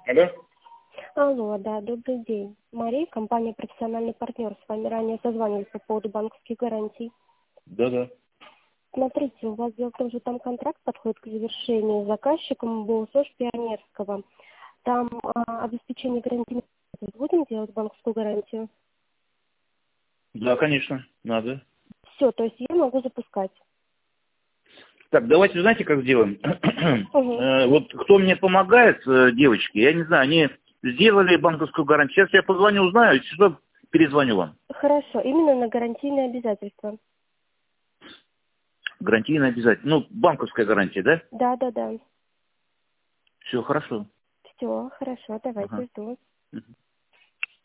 Алло? Алло, да, добрый день. Мария, компания «Профессиональный партнер». С вами ранее созванивались по поводу банковских гарантий. Да-да. Смотрите, у вас дело в том, что там контракт подходит к завершению. Заказчиком был СОЖ Пионерского. Там обеспечение гарантийных будем делать банковскую гарантию? Да, конечно, надо. Все, то есть я могу запускать. Так, давайте, знаете, как сделаем? Угу. Вот кто мне помогает, девочки, я не знаю, они сделали банковскую гарантию. Сейчас я позвоню, узнаю, если что, перезвоню вам. Хорошо, именно на гарантийные обязательства. Гарантийно обязательно. Ну, банковская гарантия, да? Да, да, да. Все, хорошо. Все, хорошо, давайте Ага. жду. Мгм.